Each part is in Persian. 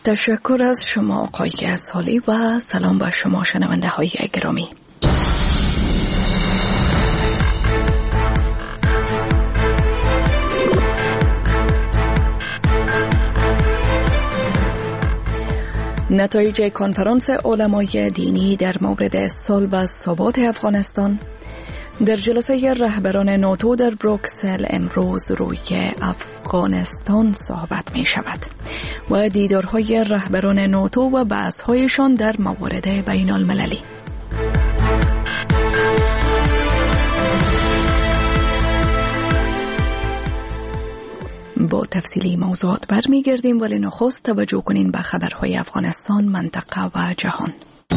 تشکر از شما آقای اسحالی و سلام به شما شنونده های گرامی. نتایج کنفرانس علمای دینی در مورد صلح و ثبات افغانستان. در جلسه رهبران ناتو در بروکسل امروز روی افغانستان صحبت می شود و دیدارهای رهبران ناتو و بحث‌هایشان در موارد بین المللی. با تفصیلی موضوعات برمیگردیم، ولی نخست توجه کنین به خبرهای افغانستان، منطقه و جهان.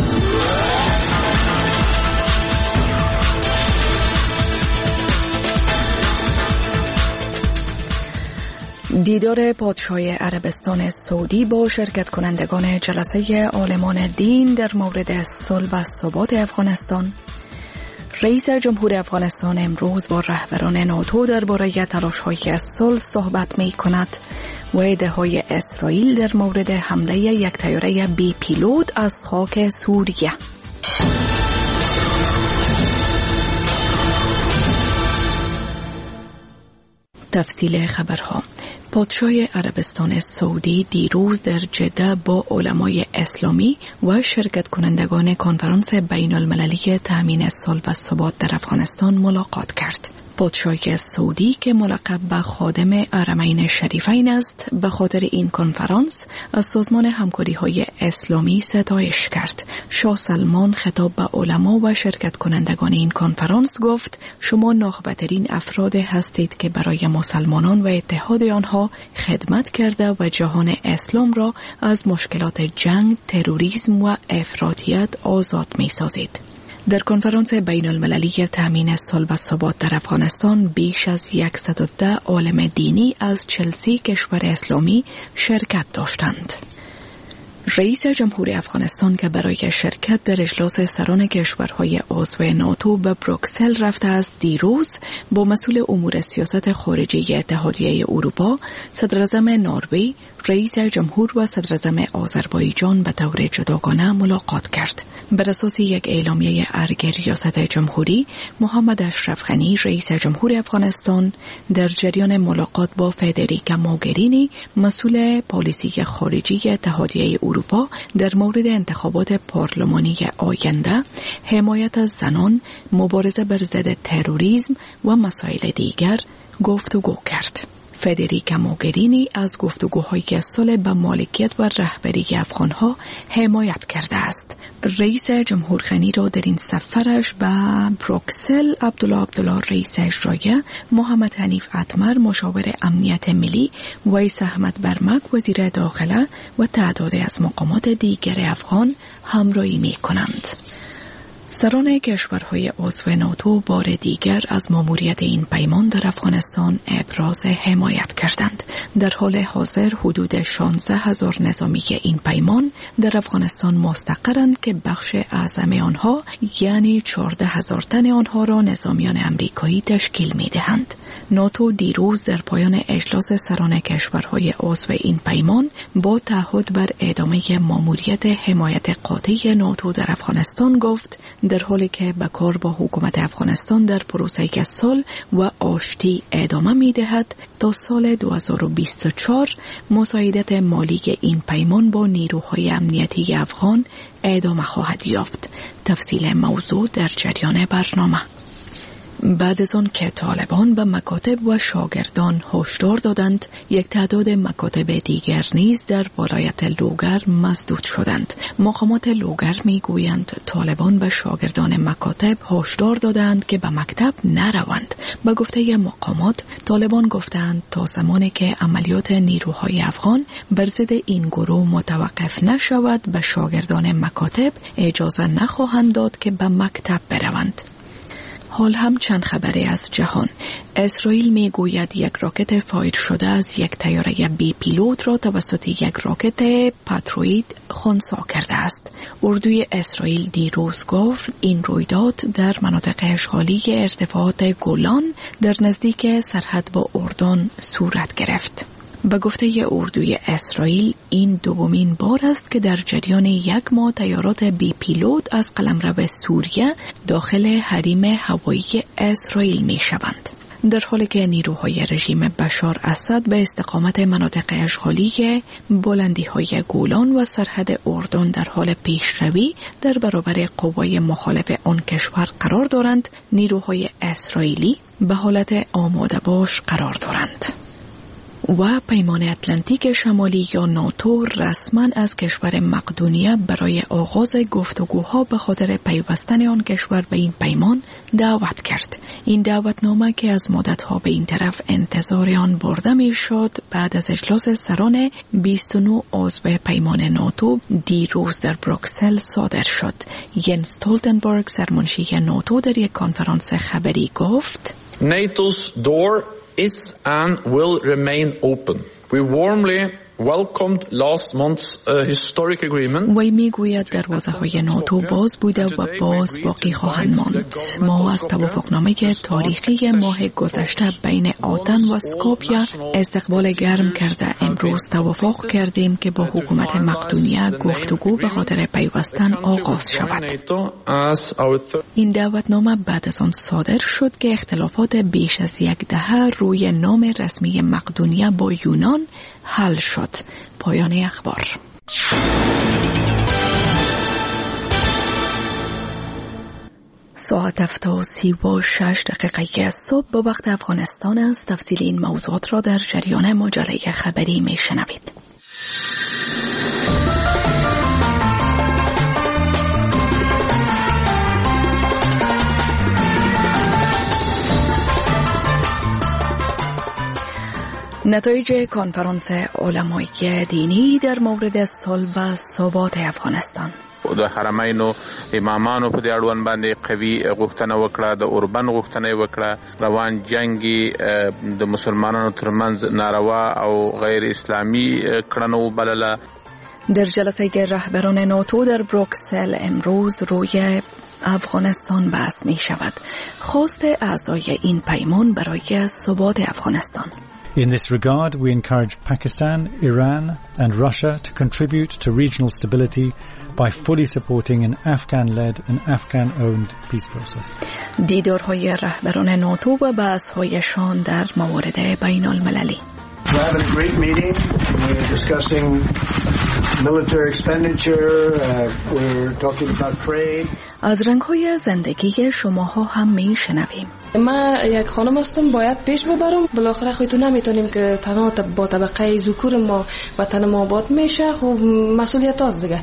دیدار پادشاه عربستان سعودی با شرکت کنندگان جلسه عالمان دین در مورد صلح و ثبات افغانستان. رئیس جمهور افغانستان امروز با رهبران ناتو درباره تلاش‌های صلح صحبت می‌کند و ادعاهای اسرائیل در مورد حمله یک طیاره بی پیلوت از خاک سوریه. تفصیل خبرها. پادشاه عربستان سعودی دیروز در جده با علمای اسلامی و شرکت کنندگان کنفرانس بین المللی تأمین صلح و ثبات در افغانستان ملاقات کرد. پادشاه سعودی که ملقب به خادم حرمین شریفین است، به خاطر این کنفرانس از سازمان همکاری‌های اسلامی ستایش کرد. شاه سلمان خطاب به علما و شرکت کنندگان این کنفرانس گفت: شما ناخبرترین افراد هستید که برای مسلمانان و اتحاد آنها خدمت کرده و جهان اسلام را از مشکلات جنگ، تروریسم و افراطیت آزاد می‌سازید. در کنفرانس بین المللی تأمین صلح و ثبات در افغانستان بیش از 110 عالم دینی از 40 کشور اسلامی شرکت داشتند. رئیس جمهور افغانستان که برای شرکت در اجلاس سران کشورهای عضو ناتو به بروکسل رفته است، دیروز با مسئول امور سیاست خارجی اتحادیه اروپا، صدراعظم نروژ، رئیس جمهور و صدراعظم آذربایجان به طور جداگانه ملاقات کرد. بر اساس یک اعلامیه ارگ ریاست جمهوری، محمد اشرف غنی رئیس جمهور افغانستان در جریان ملاقات با فدریکا موگرینی مسئول پالیسی خارجی اتحادیه اروپا در مورد انتخابات پارلمانی آینده، حمایت از زنان، مبارزه بر ضد تروریسم و مسائل دیگر گفتگو کرد. فدریکا موگرینی از گفتگوهای صلح به مالکیت و رهبری افغانها حمایت کرده است. رئیس جمهور غنی را در این سفرش به بروکسل عبدالله رئیس اجرایی، محمد حنیف اتمر مشاور امنیت ملی، ویس احمد برمک وزیر داخله و تعدادی از مقامات دیگر افغان همراهی می کنند. سران کشورهای عضو ناتو بار دیگر از ماموریت این پیمان در افغانستان ابراز حمایت کردند. در حال حاضر حدود 16,000 نظامی این پیمان در افغانستان مستقرند که بخش اعظم آنها یعنی 14,000 تن آنها را نظامیان امریکایی تشکیل می دهند. ناتو دیروز در پایان اجلاس سران کشورهای عضو این پیمان با تعهد بر ادامه ماموریت حمایت قاطع ناتو در افغانستان گفت: در حالی که به کار با حکومت افغانستان در پروسه صلح و آشتی ادامه می دهد، تا سال 2024 مساعدت مالی این پیمان با نیروهای امنیتی افغان ادامه خواهد یافت. تفصیل موضوع در جریان برنامه. بعد از آن که طالبان به مکاتب و شاگردان هشدار دادند، یک تعداد مکاتب دیگر نیز در ولایت لوگر مسدود شدند. مقامات لوگر میگویند طالبان به شاگردان مکاتب هشدار دادند که به مکتب نروند. به گفته مقامات، طالبان گفتند تا زمانی که عملیات نیروهای افغان بر ضد این گروه متوقف نشود، به شاگردان مکاتب اجازه نخواهند داد که به مکتب بروند. حال هم چند خبری از جهان. اسرائیل میگوید یک راکت فایر شده از یک طیاره بی پیلوت را توسط یک راکت پاتروید خنثی کرده است. اردوی اسرائیل دیروز گفت این رویداد در مناطق اشغالی ارتفاعات گولان در نزدیک سرحد با اردن صورت گرفت. به گفته اردوی اسرائیل، این دومین بار است که در جریان یک ماه طیارات بی پیلوت از قلمرو سوریه داخل حریم هوایی اسرائیل می شوند. در حالی که نیروهای رژیم بشار اسد به استقامت مناطق اشغالی بلندی‌های گولان و سرحد اردن در حال پیشروی در برابر قوای مخالف آن کشور قرار دارند، نیروهای اسرائیلی به حالت آماده باش قرار دارند. و پیمان اتلانتیک شمالی یا ناتو رسما از کشور مقدونیه برای آغاز گفتگوها به خاطر پیوستن آن کشور به این پیمان دعوت کرد. این دعوتنامه که از مدتها به این طرف انتظار آن برده می شد، بعد از اجلاس سران 29 عضو پیمان ناتو دیروز در بروکسل صادر شد. ینس استولتنبرگ، سرمنشی ناتو، در یک کنفرانس خبری گفت: NATO's door is and will remain open. We warmly welcomed last month's historic agreement. وی میگوید دروازه‌های ناتو باز بوده و باز باقی خواهند ماند. ما از توافقنامه تاریخی ماه گذشته بین آتن و اسکوپیه استقبال گرم کرده امروز توافق کردیم که با حکومت مقدونیه گفتگو به خاطر پیوستن آغاز شود. این دعوتنامه بعد از آن صادر شد که اختلافات بیش از یک دهه روی نام رسمی مقدونیه با یونان حل شد. پایان اخبار. ساعت 7:36 صبح با وقت افغانستان است. تفصیل این موضوعات را در جریان مجله خبری می شنوید. نتایج کنفرانس علمای دینی در مورد صلح و ثبات افغانستان. د حرمینو امامانو په دې اړوند باندې قوي غوښتنه وکړه، د اوربن غوښتنه وکړه، روان جنگي د مسلمانانو ترمنځ ناروا او غیر اسلامی کړنو بلله. در جلسه رهبران ناتو در بروکسل امروز روی افغانستان بحث می شود. خواست اعضای این پیمان برای ثبات افغانستان. In this regard, we encourage Pakistan, Iran and Russia to contribute to regional stability by fully supporting an Afghan-led and Afghan-owned peace process. دیدارهای رهبران ناتو و بحث‌هایشان در موارد بین‌المللی. We're having a great meeting. We're discussing military expenditure. We're talking about trade. از رنگ‌های زندگی شماها هم می‌شنویم. ما یک خانم هستم، باید پیش ببرم. بالاخره خودتون نمیتونیم که تنها با طبقه ذکور ما وطن ما آباد میشه. خب مسئولیت هست دیگه.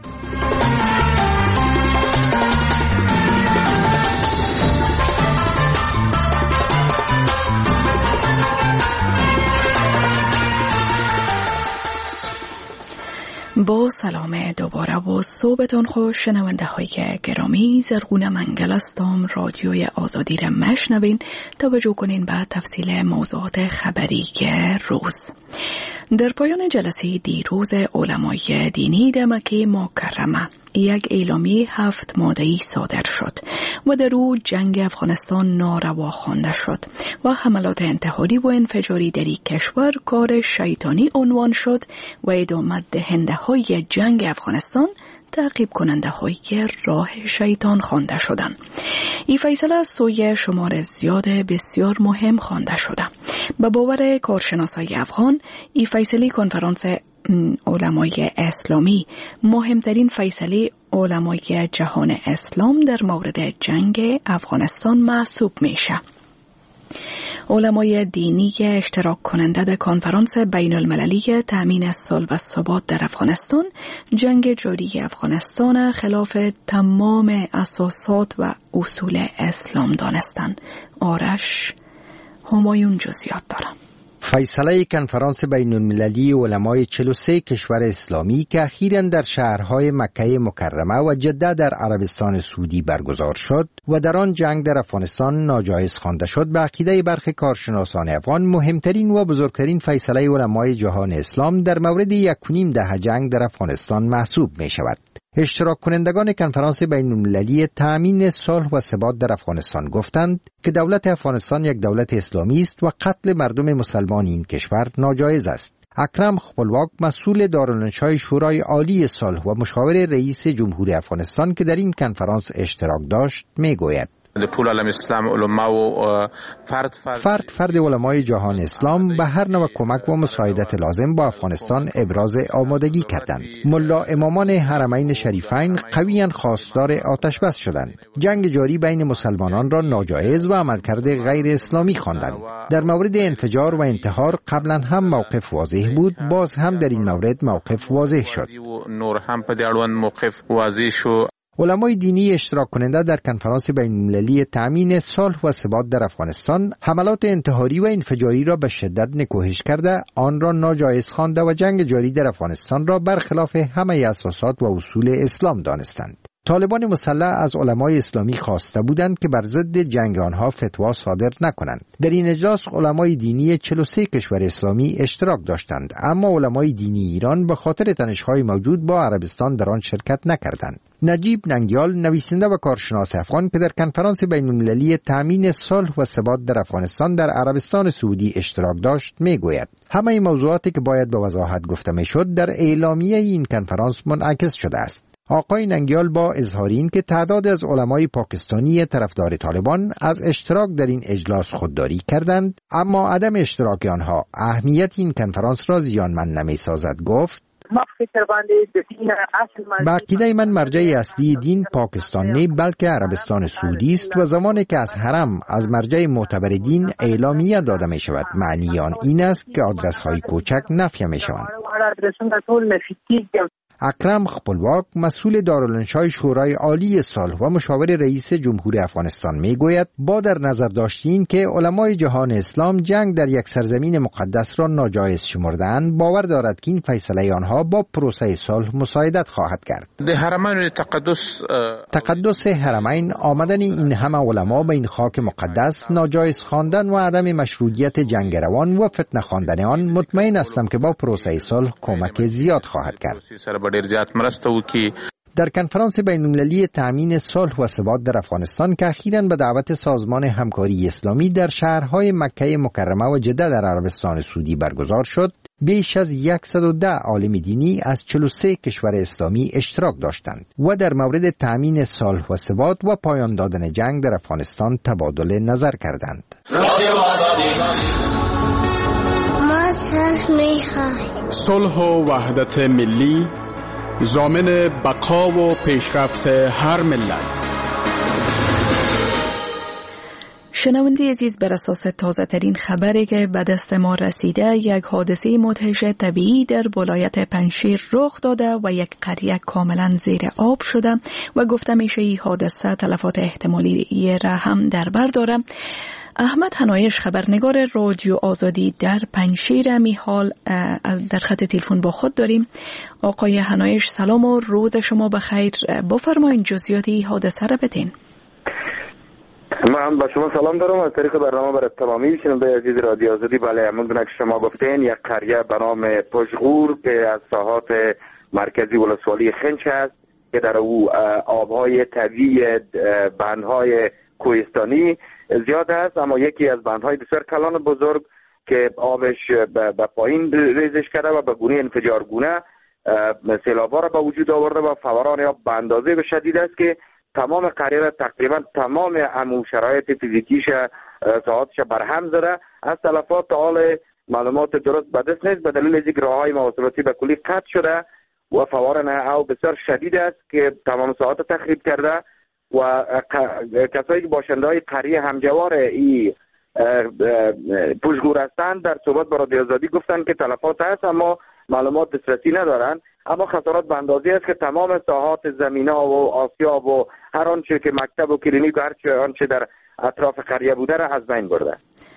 با سلام دوباره و صبحتان خوش شنونده های گرامی. زرغون منگل هستم. رادیوی آزادی را مشنوین. توجه کنین به تفصیل موضوعات خبری روز. در پایان جلسه دیروز علمای دینی در مکه مکرمه یک اعلامیه 7 ماده‌ای صادر شد و در او جنگ افغانستان ناروا خوانده شد و حملات انتحاری و انفجاری در این کشور کار شیطانی عنوان شد و ادامه دهنده های جنگ افغانستان تعقیب کننده های راه شیطان خوانده شدند. این فیصله از سوی شمار زیاد بسیار مهم خوانده شده. به باور کارشناسای افغان، این فیصله کنفرانس علمای اسلامی مهمترین فیصله علمای جهان اسلام در مورد جنگ افغانستان محسوب میشه. علمای دینی اشتراک کننده در کنفرانس بین المللی تأمین صلح و ثبات در افغانستان جنگ جاری افغانستان خلاف تمام اساسات و اصول اسلام دانستند. آرش همایون جزئیات دارم. فیصله کنفرانس بین المللی علمای 43 کشور اسلامی که اخیراً در شهرهای مکه مکرمه و جده در عربستان سعودی برگزار شد و در آن جنگ در افغانستان ناجایز خوانده شد، به عقیده برخی کارشناسان افغان مهمترین و بزرگترین فیصله علمای جهان اسلام در مورد 1.5 دهه جنگ در افغانستان محسوب می شود. اشتراک کنندگان کنفرانس بین المللی تأمین صلح و ثبات در افغانستان گفتند که دولت افغانستان یک دولت اسلامی است و قتل مردم مسلمان این کشور ناجایز است. اکرم خپلواک مسئول دارالانشای شورای عالی صلح و مشاور رئیس جمهوری افغانستان که در این کنفرانس اشتراک داشت میگوید ټول عالم اسلام علماء فرد علمای جهان اسلام به هر نوع کمک و مساعدت لازم با افغانستان ابراز آمادگی کردند. ملا امامان حرمین شریفین قویاً خواستار آتش بس شدند. جنگ جاری بین مسلمانان را ناجایز و عملکرد غیر اسلامی خواندند. در مورد انفجار و انتحار قبلا هم موقف واضح بود، باز هم در این مورد موقف واضح شد. نور هم په دې اړوند موقف واضح شو. علمای دینی اشتراک کننده در کنفرانس بین‌المللی تأمین صلح و ثبات در افغانستان حملات انتحاری و انفجاری را به شدت نکوهش کرده، آن را ناجایز خوانده و جنگ جاری در افغانستان را برخلاف همه اساسات و اصول اسلام دانستند. طالبان مسلح از علمای اسلامی خواسته بودند که بر ضد جنگ آنها فتوا صادر نکنند. در این اجلاس علمای دینی 43 کشور اسلامی اشتراک داشتند، اما علمای دینی ایران به خاطر تنش‌های موجود با عربستان در آن شرکت نکردند. نجیب ننگیال، نویسنده و کارشناس افغان که در کنفرانس بین‌المللی تأمین صلح و ثبات در افغانستان در عربستان سعودی اشتراک داشت، میگوید همه موضوعاتی که باید به وضاحت گفته میشد در اعلامیه این کنفرانس منعکس شده است. آقای ننگیال با اظهار این که تعداد از علمای پاکستانی طرفدار طالبان از اشتراک در این اجلاس خودداری کردند، اما عدم اشتراک آنها اهمیت این کنفرانس را زیانمند نمی‌سازد. گفت به عقیده من مرجع اصلی دین پاکستان نه بلکه عربستان سعودی است و زمانی که از حرم از مرجع معتبر دین اعلامیه داده می شود معنی آن این است که آدرس های کوچک نفی می شوند. اکرم خپلواک مسئول دارالانشای شورای عالی صلح و مشاور رئیس جمهوری افغانستان میگوید با در نظر داشتین که علمای جهان اسلام جنگ در یک سرزمین مقدس را ناجایز شمرده‌اند، باور دارد که این فیصله آنها با پروسه صلح مساعدت خواهد کرد. تقدس حرمین، آمدن این همه علما به این خاک مقدس، ناجایز خواندن و عدم مشروعیت جنگ روان و فتنه خواندن آن، مطمئن هستم که با پروسه صلح کمک زیاد خواهد کرد. در کنفرانس بین‌المللی تأمین صلح و ثبات در افغانستان که اخیراً به دعوت سازمان همکاری اسلامی در شهرهای مکه مکرمه و جده در عربستان سعودی برگزار شد، بیش از 110 عالم دینی از 43 کشور اسلامی اشتراک داشتند و در مورد تأمین صلح و ثبات و پایان دادن جنگ در افغانستان تبادل نظر کردند. صلح و وحدت ملی ضامن بقا و پیشرفت هر ملت. شنونده عزیز، بر اساس تازه ترین خبری که به دست ما رسیده، یک حادثه مدهش طبیعی در ولایت پنجشیر رخ داده و یک قریه کاملا زیر آب شده و گفته میشه این حادثه تلفات احتمالی را هم در بر داره. احمد حنایش، خبرنگار رادیو آزادی در پنجشیر، می حال در خط تلفن با خود داریم. آقای حنایش، سلام و روز شما بخیر. بفرمایید جزئیات این حادثه را بدین. من با شما سلام دارم از طریق برنامه برای تمامی شنونده عزیز رادیو آزادی. بله، همونطور که شما گفتین، یک قریه به نام پشغور که از ساحات مرکزی ولسوالی خنچ است که در او آبهای طبیعی بندهای کوهستانی زیاد است، اما یکی از بندهای بسیار کلان بزرگ که آبش به پایین ریزش کرده و به گونه انفجارگونه سیلاب‌ها را به وجود آورده و فوران آب به اندازه شدید است که تمام قریه را تقریبا تمام شرایط فیزیکیش ساعاتش برهم زده. از تلفات تا حال معلومات درست به دست نیست، به دلیل اینکه راههای مواصلاتی به کلی قطع شده و فوران آب بسیار شدید است که تمام ساعات تخریب کرده و کسایی که باشنده‌های قریه همجوار این پشگور هستند در صحبت با رادیو آزادی گفتند که تلفات هست اما معلومات دسترسی ندارند، اما خسارات به اندازه است که تمام ساحات زمینا و آسیاب و هر آنچه که مکتب و کلینیک و هر آنچه در اطراف قریه بوده را از بین برده.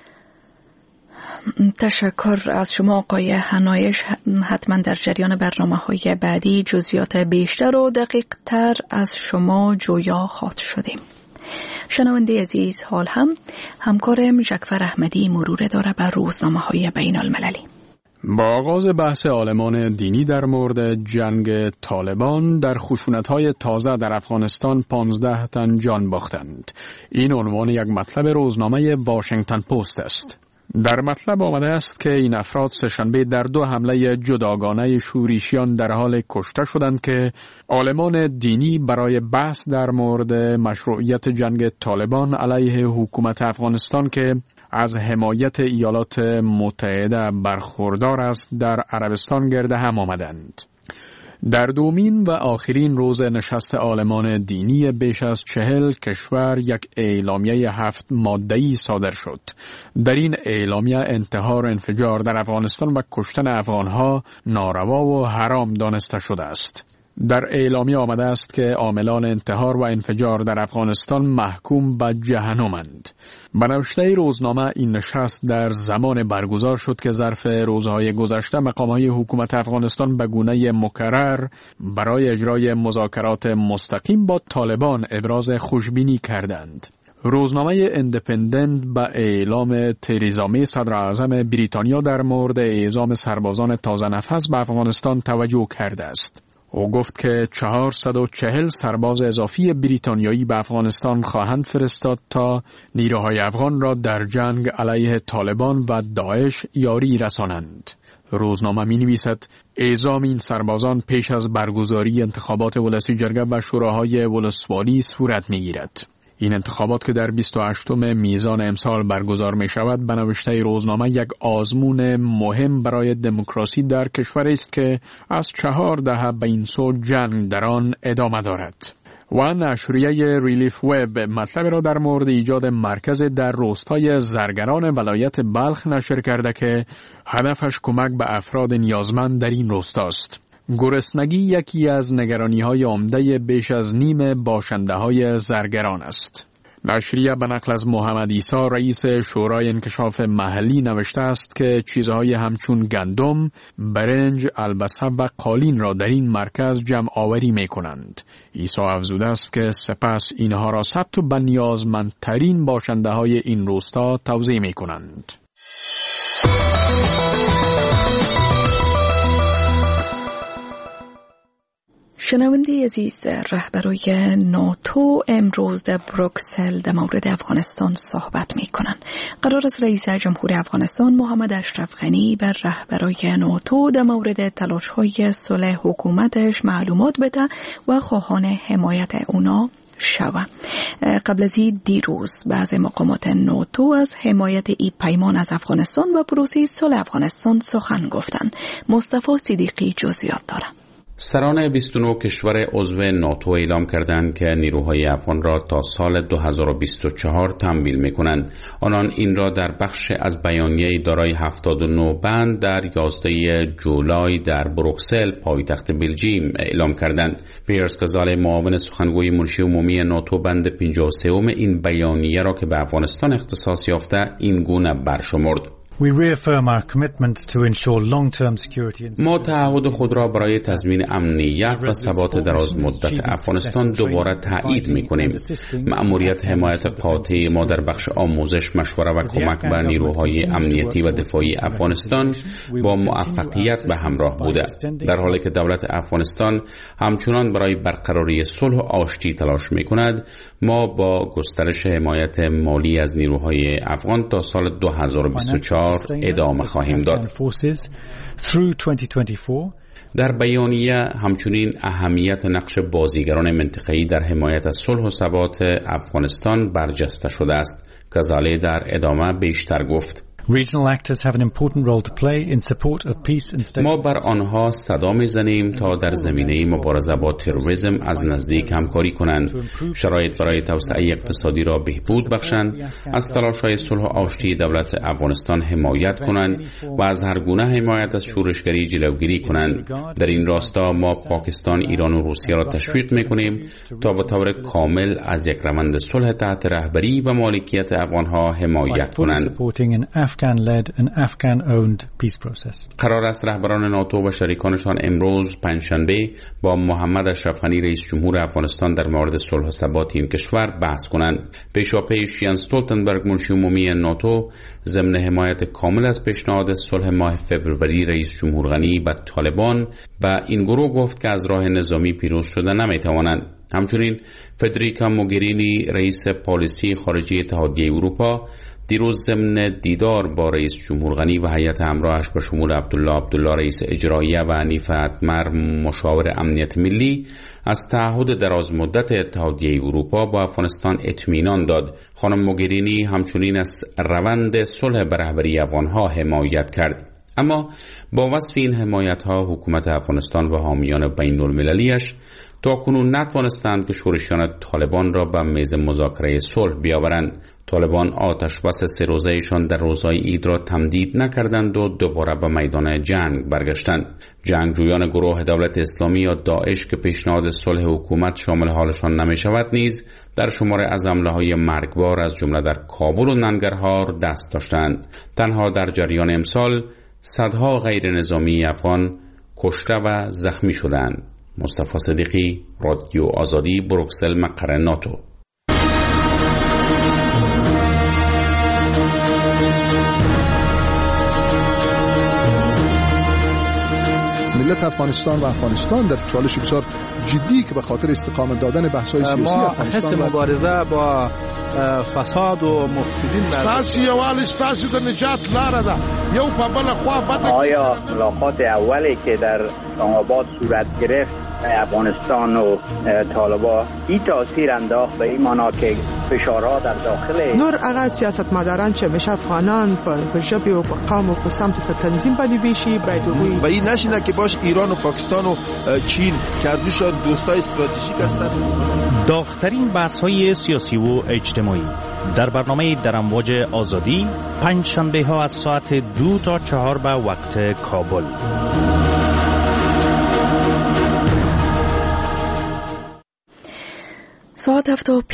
تشکر از شما آقای حنایش. حتما در جریان برنامه‌های بعدی جزئیات بیشتر و دقیق تر از شما جویا خواهد شدیم. شنونده عزیز، حال هم همکارم جعفر احمدی مرور داره بر روزنامه‌های بین المللی. با آغاز بحث عالمان دینی در مورد جنگ طالبان در خشونت‌های تازه در افغانستان 15 تن جان باختند. این عنوان یک مطلب روزنامه واشنگتن پست است. در مطلب آمده است که این افراد سه‌شنبه در 2 حمله جداگانه شورشیان در حال کشته شدند که عالمان دینی برای بحث در مورد مشروعیت جنگ طالبان علیه حکومت افغانستان که از حمایت ایالات متحده برخوردار است در عربستان گرد هم آمدند. در دومین و آخرین روز نشست عالمان دینی بیش از 40 کشور یک اعلامیه 7 ماده‌ای صادر شد. در این اعلامیه انتحار انفجار در افغانستان و کشتن افغانها ناروا و حرام دانسته شده است. در اعلامیه آمده است که عاملان انتحار و انفجار در افغانستان محکوم به جهنمند. به نوشته روزنامه این نشست در زمان برگزار شد که ظرف روزهای گذشته مقام‌های حکومت افغانستان به گونه مکرر برای اجرای مذاکرات مستقیم با طالبان ابراز خوشبینی کردند. روزنامه اندپندنت به اعلام تریزا می صدر اعظم بریتانیا در مورد اعزام سربازان تازه نفس به افغانستان توجه کرده است. او گفت که 440 سرباز اضافی بریتانیایی به افغانستان خواهند فرستاد تا نیروهای افغان را در جنگ علیه طالبان و داعش یاری رسانند. روزنامه می نویسد اعزام این سربازان پیش از برگزاری انتخابات ولسی جرگه و شوراهای ولسوالی صورت می گیرد. این انتخابات که در 28 میزان امسال برگزار می شود به نوشته روزنامه یک آزمون مهم برای دموکراسی در کشور است که از 4 دهه به این سو جنگ در آن ادامه دارد. و نشریه ریلیف وب مطلب را در مورد ایجاد مرکز در روستای زرگران ولایت بلخ نشر کرده که هدفش کمک به افراد نیازمند در این روستاست. گرسنگی یکی از نگرانی‌های عمده بیش از نیم باشنده‌های زرگران است. نشریه به نقل از محمد عیسی رئیس شورای انکشاف محلی نوشته است که چیزهای همچون گندم، برنج، البسه و قالین را در این مرکز جمع آوری می کنند. عیسی افزوده است که سپس اینها را ثبت و به نیازمندترین باشنده‌های این روستا توزیع می کنند. شنونده عزیز، رهبرای ناتو امروز در بروکسل در مورد افغانستان صحبت می کنند. قرار است رئیس جمهور افغانستان محمد اشرف غنی بر رهبرای ناتو در مورد تلاش‌های صلح حکومتش معلومات بده و خواهان حمایت اونا شود. قبل از این دیروز بعض مقامات ناتو از حمایت این پیمان از افغانستان و پروسه صلح افغانستان سخن گفتند. مصطفی صدیقی جزئیات دارد. سران 29 کشور عضو ناتو اعلام کردند که نیروهای افغان را تا سال 2024 تمویل می‌کنند. آنان این را در بخش از بیانیه دارای 79 بند در 11 جولای در بروکسل پایتخت بلژیم اعلام کردند. پیرس کازال معاون سخنگوی منشی عمومی ناتو بند 53 این بیانیه را که به افغانستان اختصاص یافته این گونه برشمرد: ما تعهد خود را برای تضمین امنیت و ثبات دراز مدت افغانستان دوباره تایید می‌کنیم. مأموریت حمایت قاطع ما در بخش آموزش، مشوره و کمک به نیروهای امنیتی و دفاعی افغانستان با موفقیت به همراه بوده، در حالی که دولت افغانستان همچنان برای برقراری صلح و آشتی تلاش می‌کند. ما با گسترش حمایت مالی از نیروهای افغان تا سال 2024 ادامه خواهیم داد. در بیانیه همچنین اهمیت نقش بازیگران منطقه‌ای در حمایت از صلح و ثبات افغانستان برجسته شده است. کازاله در ادامه بیشتر گفت: ما بر آنها صدا می‌زنیم تا در زمینه مبارزه با تروریسم از نزدیک همکاری کنند، شرایط برای توسعه اقتصادی را بهبود بخشند، از تلاش‌های صلح و آشتی دولت افغانستان حمایت کنند و از هر گونه حمایت از شورشگری جلوگیری کنند. در این راستا ما پاکستان، ایران و روسیه را تشویق می‌کنیم تا به طور کامل از یک روند صلح تحت رهبری و مالکیت افغان‌ها حمایت کنند. قرار است رهبران ناتو و شریکانشان امروز پنجشنبه با محمد اشرف غنی رئیس جمهور افغانستان در مورد صلح و ثبات این کشور بحث کنند. پیشاپیش یانس استولتنبرگ منشی عمومی ناتو ضمن حمایت کامل از پیشنهاد صلح ماه فوریه رئیس جمهور غنی به طالبان و این گروه گفت که از راه نظامی پیروز شده نمیتوانند. همچنین فدریکا موگرینی رئیس پالیسی خارجی اتحادیه اروپا دیروز ضمن دیدار با رئیس جمهور غنی و هیئت همراهش به شمول عبدالله رئیس اجراییه و حنیف اتمر مشاور امنیت ملی از تعهد دراز مدت اتحادیه اروپا با افغانستان اطمینان داد. خانم موگرینی همچنین از روند صلح به رهبری افغانها حمایت کرد. اما با وصف این حمایت‌ها حکومت افغانستان و حامیان بین‌المللی‌اش تاکنون نتوانستند که شورشیان طالبان را به میز مذاکره صلح بیاورند. طالبان آتش بس 3 روزه‌ایشان در روزهای عید را تمدید نکردند و دوباره به میدان جنگ برگشتند. جنگجویان گروه دولت اسلامی یا داعش که پیشنهاد صلح حکومت شامل حالشان نمی شود نیز در شماره از حمله‌های مرگبار از جمله در کابل و ننگرهار دست داشتند. تنها در جریان امسال صدها غیر نظامی افغان کشته و زخمی شدند. مصطفی صدیقی، رادیو آزادی، بروکسل، مقر ناتو. ملت افغانستان و افغانستان در چالش بسیار جدی که به خاطر استقامت دادن بحث‌های سیاسی افغانستان حس مبارزه با فساد و مفسدین ستاسو یوال ستاسو د نجات لاره ده یو په بل خوا بده. آیا ملاقات اولی که در اسلام آباد صورت گرفت افغانستان و طالبان این تاثیر انداخت به این معنا که فشارها در داخل نور هغه سیاستمداران چې همیشه افغانان په ژبه او په قوم او په سمت په تنظیم باندې بیشي باید وي و این نشینه که باش ایران و پاکستان و چین که هردوشان دوستای استراتژیک هستند. داغ‌ترین بحث‌های سیاسی و اجتماعی در برنامه در امواج آزادی 5 شنبه ها از ساعت 2 تا 4 به وقت کابل. ساعت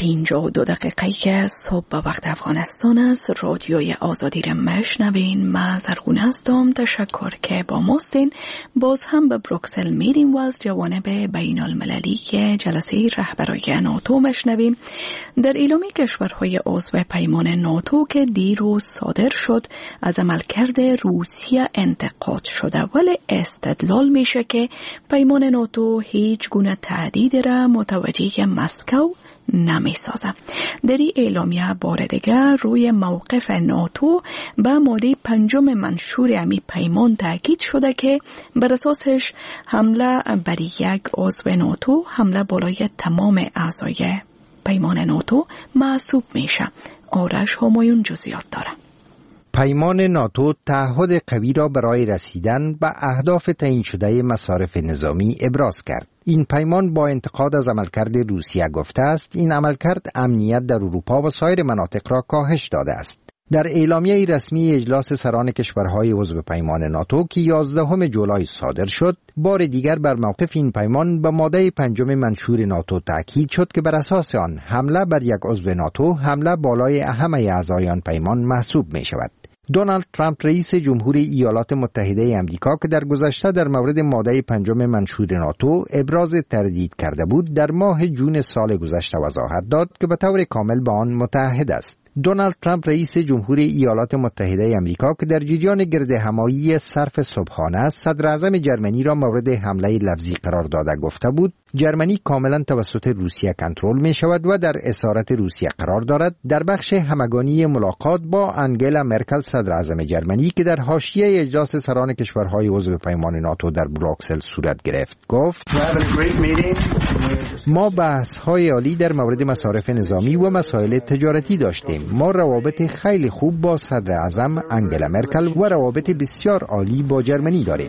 7:52 که صبح به وقت افغانستان است. رادیوی آزادی را مشنوین. ما زرغون هستم. تشکر که با ماستین. باز هم به بروکسل میریم و از جوانب بین المللی که جلسه رهبرای ناتو مشنویم. در اعلامیه کشورهای عضو پیمان ناتو که دیروز صادر شد از عملکرد روسیه انتقاد شده، ولی استدلال میشه که پیمان ناتو هیچ گونه تهدید را متوجه مسکو نمی سازه. در این اعلامیه بار دیگر روی موقف ناتو به ماده 5 منشور امی پیمان تاکید شده که بر اساسش حمله بر یک عضو ناتو حمله بالای تمام اعضای پیمان ناتو محسوب میشه. آرش همایون جزئیات داره. پیمان ناتو تعهد قوی را برای رسیدن به اهداف تعیین شده مصارف نظامی ابراز کرد. این پیمان با انتقاد از عملکرد روسیه گفته است این عملکرد امنیت در اروپا و سایر مناطق را کاهش داده است. در اعلامیه رسمی اجلاس سران کشورهای عضو پیمان ناتو که 11 جولای صادر شد، بار دیگر بر موقف این پیمان به ماده 5 منشور ناتو تاکید شد که بر اساس آن حمله بر یک عضو ناتو حمله بالای همه اعضای آن پیمان محسوب می شود. دونالد ترامپ رئیس جمهور ایالات متحده آمریکا که در گذشته در مورد ماده 5 منشور ناتو ابراز تردید کرده بود، در ماه جون سال گذشته وضاحت داد که به طور کامل با آن متحد است. دونالد ترامپ رئیس جمهور ایالات متحده آمریکا که در جریان گردهمایی صرف صبحانه صدر اعظم جرمنی را مورد حمله لفظی قرار داده گفته بود جرمنی کاملا توسط روسیه کنترل می شود و در اسارت روسیه قرار دارد. در بخش همگانی ملاقات با انگلا مرکل صدر اعظم جرمنی که در حاشیه اجلاس سران کشورهای عضو پیمان ناتو در بروکسل صورت گرفت گفت ما بحث‌های عالی در مورد مصارف نظامی و مسائل تجارتی داشتیم. ما روابط خیلی خوب با صدر اعظم انگلا مرکل و روابط بسیار عالی با جرمنی داریم.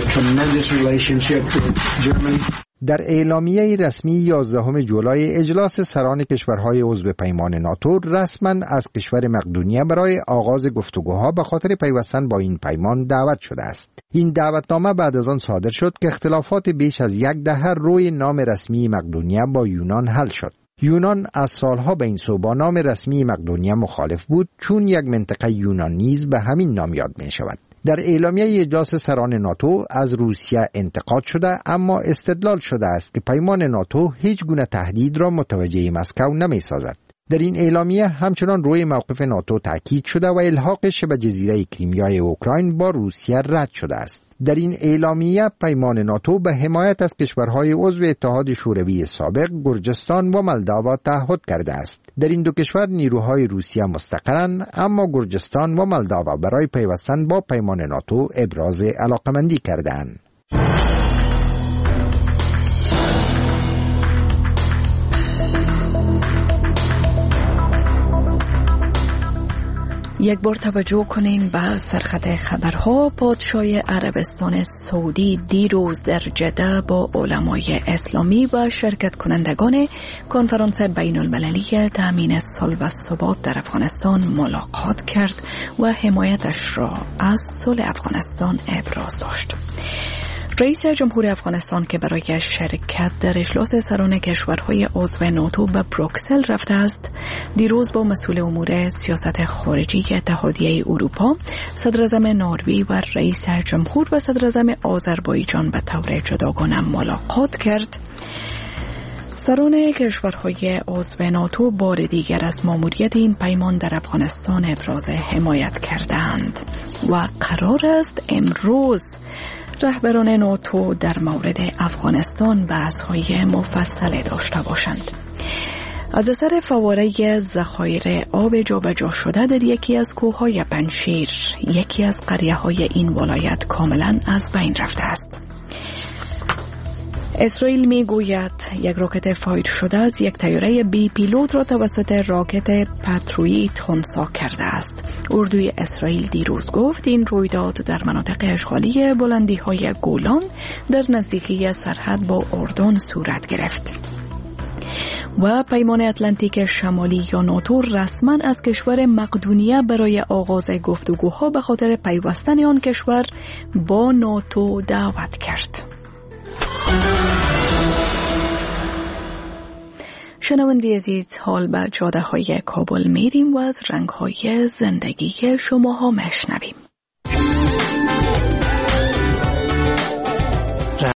در اعلامیه رسمی 11 جولای اجلاس سران کشورهای عضو پیمان ناتو رسما از کشور مقدونیه برای آغاز گفتگوها به خاطر پیوستن با این پیمان دعوت شده است. این دعوتنامه بعد از آن صادر شد که اختلافات بیش از 10 دهه روی نام رسمی مقدونیه با یونان حل شد. یونان از سالها به این سو با نام رسمی مقدونیه مخالف بود چون یک منطقه یونان نیز به همین نام یاد می شود. در اعلامیه اجلاس سران ناتو از روسیه انتقاد شده اما استدلال شده است که پیمان ناتو هیچ گونه تهدید را متوجه مسکو نمی سازد. در این اعلامیه همچنان روی موقف ناتو تاکید شده و الحاق شبه جزیره کریمیا اوکراین با روسیه رد شده است. در این اعلامیه پیمان ناتو به حمایت از کشورهای عضو اتحاد شوروی سابق گرجستان و مولداوا تعهد کرده است. در این دو کشور نیروهای روسیه مستقرند، اما گرجستان و مولداوا برای پیوستن با پیمان ناتو ابراز علاقمندی کردند. یک بار توجه کنین به سرخط خبرها. پادشاه عربستان سعودی دیروز در جده با علمای اسلامی و شرکت کنندگان کنفرانس بین المللی تأمین صلح و ثبات در افغانستان ملاقات کرد و حمایتش را از صلح افغانستان ابراز داشت. رئیس جمهور افغانستان که برای شرکت در اجلاس سران کشورهای عضو ناتو به بروکسل رفته است، دیروز با مسئول امور سیاست خارجی اتحادیه اروپا، صدراعظم نروژ و رئیس جمهور و صدراعظم آذربایجان به طور جداگانه ملاقات کرد. سران کشورهای عضو ناتو بار دیگر از ماموریت این پیمان در افغانستان ابراز حمایت کردند و قرار است امروز رهبران ناتو در مورد افغانستان بحث‌های مفصل داشته باشند. از اثر فواره ذخایر آب جابجا شده در یکی از کوههای پنجشیر، یکی از قریه‌های این ولایت کاملاً از بین رفته است. اسرائیل میگوید یک راکت فایر شده از یک طیاره بی پیلوت را توسط راکت پاتریوت خنثی کرده است. اردوی اسرائیل دیروز گفت این رویداد در مناطق اشغالی بلندی‌های گولان در نزدیکی سرحد با اردن صورت گرفت. و پیمان اتلانتیک شمالی یا ناتو رسما از کشور مقدونیه برای آغاز گفتگوها به خاطر پیوستن آن کشور با ناتو دعوت کرد. شنونده عزیز، حال به جاده های کابل میریم و از رنگ های زندگی شما ها مشنویم.